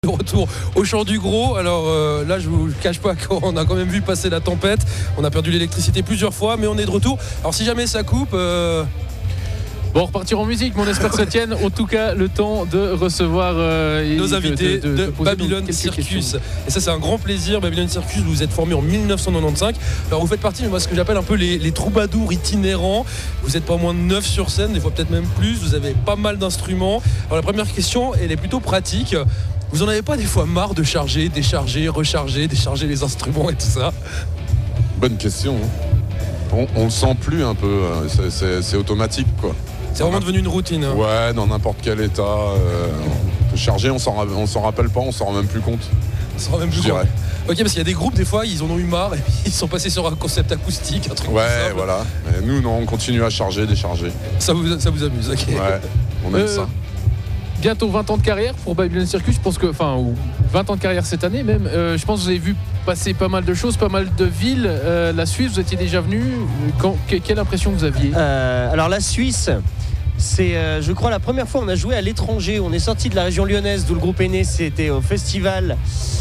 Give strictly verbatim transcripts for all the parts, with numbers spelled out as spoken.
De retour au Chant du Gros. Alors euh, là je vous cache pas qu'on a quand même vu passer la tempête. On a perdu l'électricité plusieurs fois, mais on est de retour. Alors si jamais ça coupe euh... Bon, repartir en musique, mais on espère que ça tienne. En tout cas, le temps de recevoir euh, nos invités de, de, de, de Babylon Circus. Questions. Et ça, c'est un grand plaisir. Babylon Circus, vous êtes formé en mille neuf cent quatre-vingt-quinze. Alors, vous faites partie de ce que j'appelle un peu les, les troubadours itinérants. Vous êtes pas moins de neuf sur scène, des fois peut-être même plus. Vous avez pas mal d'instruments. Alors, la première question, elle est plutôt pratique. Vous en avez pas des fois marre de charger, décharger, recharger, décharger les instruments et tout ça? Bonne question. On, on le sent plus un peu. C'est, c'est, c'est automatique, quoi. C'est vraiment devenu une routine. Hein. Ouais, dans n'importe quel état. Euh, on peut charger, on s'en, on s'en rappelle pas, on s'en rend même plus compte. On s'en rend même plus je compte. Dirais. Ok, parce qu'il y a des groupes, des fois, ils en ont eu marre et puis ils sont passés sur un concept acoustique, un truc Ouais, simple. voilà. Et nous, non, on continue à charger, décharger. Ça vous, ça vous amuse, ok. Ouais, on aime euh, ça. Bientôt vingt ans de carrière pour Babylon Circus. Je pense que, enfin, ou vingt ans de carrière cette année même. Euh, je pense que vous avez vu passer pas mal de choses, pas mal de villes. Euh, la Suisse, vous étiez déjà venu. Quand, que, quelle impression vous aviez? euh, Alors la Suisse. C'est, euh, je crois, la première fois on a joué à l'étranger. On est sorti de la région lyonnaise d'où le groupe est né. C'était au festival.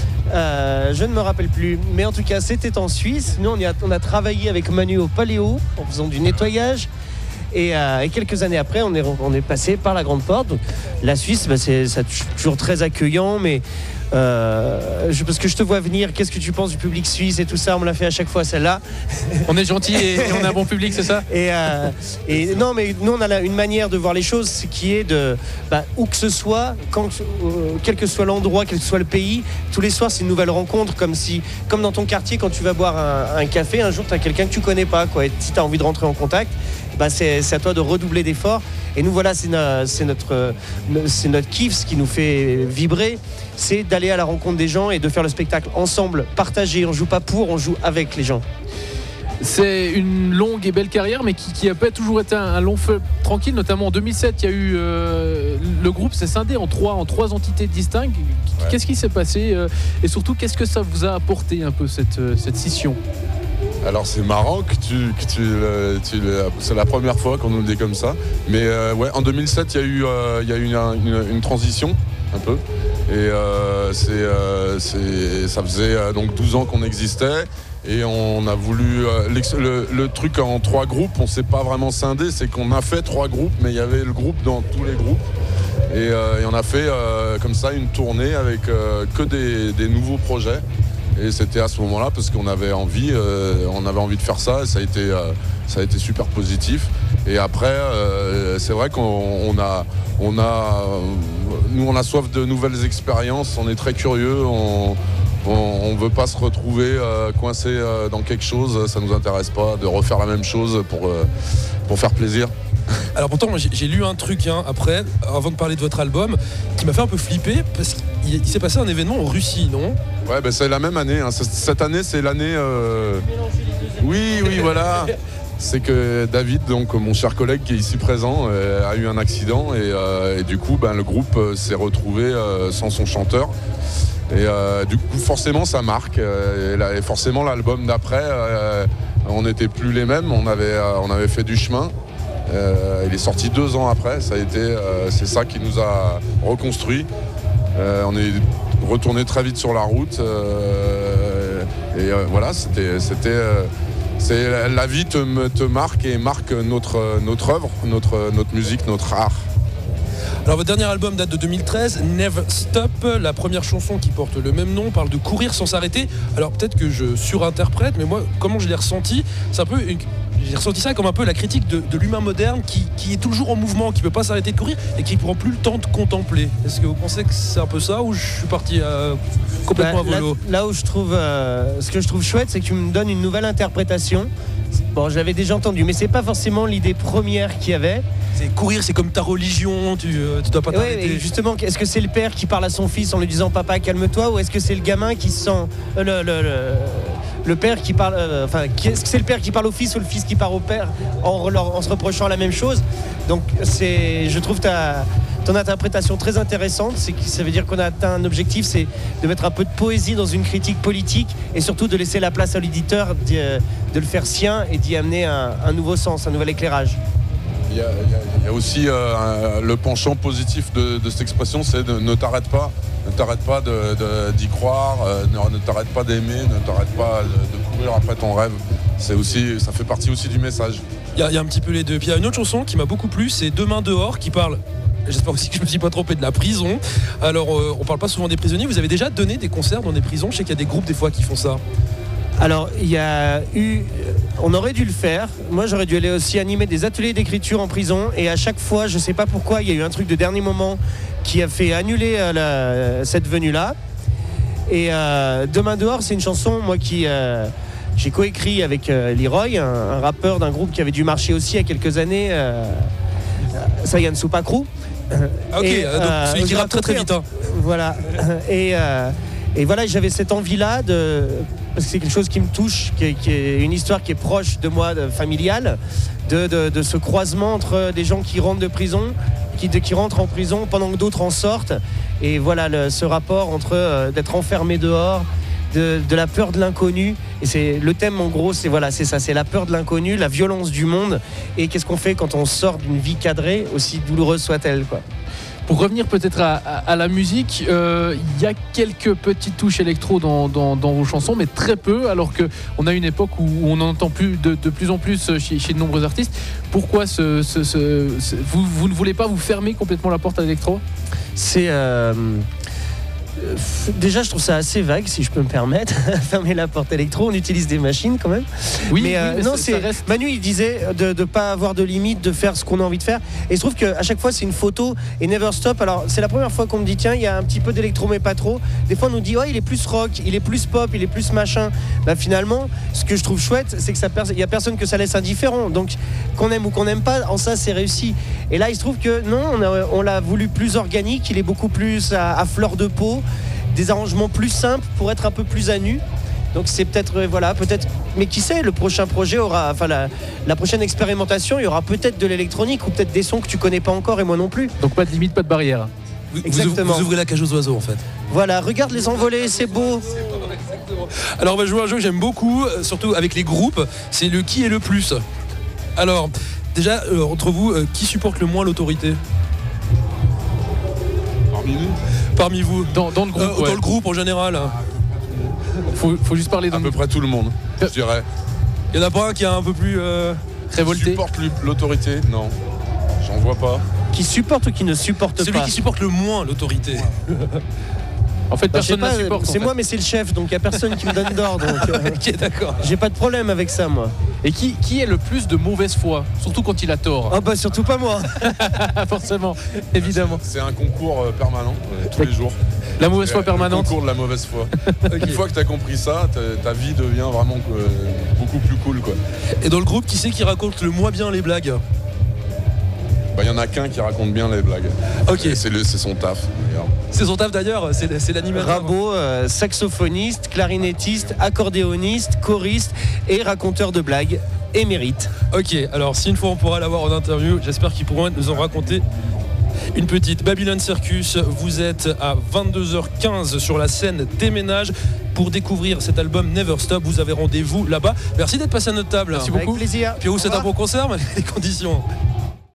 Euh, je ne me rappelle plus. Mais en tout cas, c'était en Suisse. Nous, on, y a, on a travaillé avec Manu au Paléo en faisant du nettoyage. Et, euh, et quelques années après, on est, on est passé par la Grande Porte. Donc, la Suisse, bah, c'est, c'est toujours très accueillant. Mais euh, je, parce que je te vois venir, qu'est-ce que tu penses du public suisse et tout ça? On me l'a fait à chaque fois, celle-là. On est gentil et, et on a un bon public, c'est ça? Et, euh, et non, mais nous, on a une manière de voir les choses qui est de, bah, où que ce soit, quand, euh, quel que soit l'endroit, quel que soit le pays, tous les soirs, c'est une nouvelle rencontre. Comme, si, comme dans ton quartier, quand tu vas boire un, un café, un jour, tu as quelqu'un que tu connais pas, quoi. Et si tu as envie de rentrer en contact, bah, c'est, c'est à toi de redoubler d'efforts. Et nous, voilà, c'est, no, c'est, notre, c'est notre kiff, ce qui nous fait vibrer, c'est d'aller à la rencontre des gens et de faire le spectacle ensemble, partagé. On joue pas pour, on joue avec les gens. C'est une longue et belle carrière, mais qui n'a pas toujours été un, un long feu tranquille. Notamment en deux mille sept, il y a eu euh, le groupe s'est scindé en trois, en trois entités distinctes. Ouais. Qu'est-ce qui s'est passé euh, et surtout, qu'est-ce que ça vous a apporté un peu cette, cette scission? Alors c'est marrant que tu, que tu, tu c'est la première fois qu'on nous le dit comme ça. Mais euh, ouais, en deux mille sept, il y a eu, euh, il y a eu une, une, une transition un peu. Et euh, c'est, euh, c'est, ça faisait euh, donc douze ans qu'on existait. Et on a voulu euh, le, le truc en trois groupes, on s'est pas vraiment scindé, c'est qu'on a fait trois groupes, mais il y avait le groupe dans tous les groupes. Et, euh, et on a fait euh, comme ça une tournée avec euh, que des, des nouveaux projets. Et c'était à ce moment-là parce qu'on avait envie, euh, on avait envie de faire ça. Et ça a été, euh, ça a été super positif. Et après, euh, c'est vrai qu'on on a, on a, nous on a soif de nouvelles expériences. On est très curieux. On, on, on veut pas se retrouver euh, coincé euh, dans quelque chose. Ça nous intéresse pas de refaire la même chose pour, euh, pour faire plaisir. Alors pourtant, moi, j'ai, j'ai lu un truc hein, après, avant de parler de votre album, qui m'a fait un peu flipper parce qu'il il s'est passé un événement en Russie, non? Ouais, ben c'est la même année. Hein. Cette année, c'est l'année. Euh... Oui, oui, voilà. C'est que David, donc mon cher collègue qui est ici présent, euh, a eu un accident et, euh, et du coup, ben, le groupe euh, s'est retrouvé euh, sans son chanteur. Et euh, du coup, forcément, ça marque. Euh, et, là, et forcément, l'album d'après, euh, on n'était plus les mêmes. On avait, euh, on avait fait du chemin. Euh, il est sorti deux ans après. Ça a été, euh, c'est ça qui nous a reconstruit. Euh, on est retourné très vite sur la route. Euh, et euh, voilà, c'était, c'était, euh, c'est la vie te, te marque et marque notre notre œuvre, notre notre musique, notre art. Alors votre dernier album date de deux mille treize, Never Stop, la première chanson qui porte le même nom parle de courir sans s'arrêter. Alors peut-être que je surinterprète, mais moi comment je l'ai ressenti, c'est un peu une... j'ai ressenti ça comme un peu la critique de, de l'humain moderne qui, qui est toujours en mouvement, qui ne peut pas s'arrêter de courir et qui ne prend plus le temps de contempler. Est-ce que vous pensez que c'est un peu ça ou je suis parti euh, complètement bah, à volo? Là, là où je trouve, euh, ce que je trouve chouette, c'est que tu me donnes une nouvelle interprétation. Bon, j'avais déjà entendu, mais c'est pas forcément l'idée première qu'il y avait. C'est courir, c'est comme ta religion, tu, euh, tu dois pas t'arrêter. Ouais, et justement, est-ce que c'est le père qui parle à son fils en lui disant papa calme-toi, ou est-ce que c'est le gamin qui se sent euh, le, le, le, le père qui parle, euh, enfin, est-ce que c'est le père qui parle au fils ou le fils qui parle au père en, en se reprochant la même chose? Donc c'est, je trouve ta ton interprétation très intéressante. C'est que ça veut dire qu'on a atteint un objectif, c'est de mettre un peu de poésie dans une critique politique et surtout de laisser la place à l'auditeur, de, de le faire sien et d'y amener un, un nouveau sens, un nouvel éclairage. Il y a, il y a, il y a aussi euh, un, le penchant positif de, de cette expression, c'est de ne t'arrête pas. ne t'arrête pas de, de, d'y croire, euh, ne, ne t'arrête pas d'aimer, ne t'arrête pas de, de courir après ton rêve. C'est aussi, ça fait partie aussi du message. Il y, y a un petit peu les deux. Puis il y a une autre chanson qui m'a beaucoup plu, c'est Demain dehors, qui parle, j'espère aussi que je me suis pas trompé, de la prison. Alors euh, on parle pas souvent des prisonniers, vous avez déjà donné des concerts dans des prisons? Je sais qu'il y a des groupes des fois qui font ça. Alors, il y a eu. On aurait dû le faire. Moi, j'aurais dû aller aussi animer des ateliers d'écriture en prison. Et à chaque fois, je ne sais pas pourquoi, il y a eu un truc de dernier moment qui a fait annuler euh, la, cette venue-là. Et euh, Demain dehors, c'est une chanson, moi, qui. Euh, j'ai coécrit avec euh, Leroy, un, un rappeur d'un groupe qui avait dû marcher aussi il y a quelques années, euh, Sayan Supakru. Ok, et, donc euh, celui qui rappe très très vite. Hein. Voilà. Et, euh, et voilà, j'avais cette envie-là de. Parce que c'est quelque chose qui me touche, qui est, qui est une histoire qui est proche de moi, de, familiale, de, de, de ce croisement entre des gens qui rentrent de prison, qui, de, qui rentrent en prison pendant que d'autres en sortent. Et voilà le, ce rapport entre euh, d'être enfermé dehors, de, de la peur de l'inconnu. Et c'est le thème en gros, c'est voilà, c'est ça, c'est la peur de l'inconnu, la violence du monde. Et qu'est-ce qu'on fait quand on sort d'une vie cadrée, aussi douloureuse soit-elle, quoi. Pour revenir peut-être à, à, à la musique, il euh, y a quelques petites touches électro dans, dans, dans vos chansons, mais très peu, alors qu'on a une époque où on en entend plus, de, de plus en plus chez, chez de nombreux artistes. Pourquoi ce, ce, ce, ce, vous, vous ne voulez pas vous fermer complètement la porte à l'électro? C'est... Euh... Déjà, je trouve ça assez vague, si je peux me permettre. Fermer la porte électro, on utilise des machines quand même. Oui, mais, euh, oui, mais non, ça, c'est ça reste... Manu, il disait de ne pas avoir de limite, de faire ce qu'on a envie de faire. Et je trouve qu'à chaque fois, c'est une photo et Never Stop. Alors, c'est la première fois qu'on me dit, tiens, il y a un petit peu d'électro, mais pas trop. Des fois, on nous dit, oh, il est plus rock, il est plus pop, il est plus machin. Bah, finalement, ce que je trouve chouette, c'est que ça il n'y a personne que ça laisse indifférent. Donc, qu'on aime ou qu'on n'aime pas, en ça, c'est réussi. Et là, il se trouve que non, on, a, on l'a voulu plus organique, il est beaucoup plus à, à fleur de peau. Des arrangements plus simples pour être un peu plus à nu. Donc c'est peut-être, voilà, peut-être, mais qui sait, le prochain projet aura, enfin la, la prochaine expérimentation, il y aura peut-être de l'électronique ou peut-être des sons que tu connais pas encore et moi non plus. Donc pas de limite, pas de barrière. Vous, Exactement. Vous ouvrez la cage aux oiseaux en fait. Voilà, regarde les envolées, c'est beau. Alors on va jouer à un jeu que j'aime beaucoup, surtout avec les groupes, c'est le qui est le plus. Alors, déjà, euh, entre vous, euh, qui supporte le moins l'autorité? Parmi nous? Parmi vous, dans, dans le groupe, euh, ouais. Dans le groupe en général. Faut, faut juste parler à d'un peu près tout le monde, je dirais. Il y en a pas un qui est un peu plus euh... révolté. Qui supporte l'autorité? Non, j'en vois pas. Qui supporte ou qui ne supporte Celui pas? Celui qui supporte le moins l'autorité. En fait, bah, personne ne supporte. C'est moi, mais c'est le chef, donc il n'y a personne qui me donne d'ordre. Euh, ok, d'accord. J'ai pas de problème avec ça, moi. Et qui, qui est le plus de mauvaise foi, surtout quand il a tort? Ah bah surtout pas moi. Forcément, évidemment. C'est un concours euh, permanent, euh, tous les jours. La mauvaise foi permanente. Le concours de la mauvaise foi. Okay. Une fois que tu as compris ça, ta vie devient vraiment euh, beaucoup plus cool, quoi. Et dans le groupe, qui c'est qui raconte le moins bien les blagues? Il bah, y en a qu'un qui raconte bien les blagues. Ok. C'est son taf. C'est son taf d'ailleurs, c'est l'animateur. Rabot, euh, saxophoniste, clarinettiste, accordéoniste, choriste et raconteur de blagues, émérite. Ok, alors si une fois on pourra l'avoir en interview, j'espère qu'ils pourront nous en raconter une petite. Babylon Circus, vous êtes à vingt-deux heures quinze sur la scène des Ménages pour découvrir cet album Never Stop. Vous avez rendez-vous là-bas. Merci d'être passé à notre table. Merci beaucoup. Avec plaisir. Pierrot, c'est un bon concert, mais les conditions.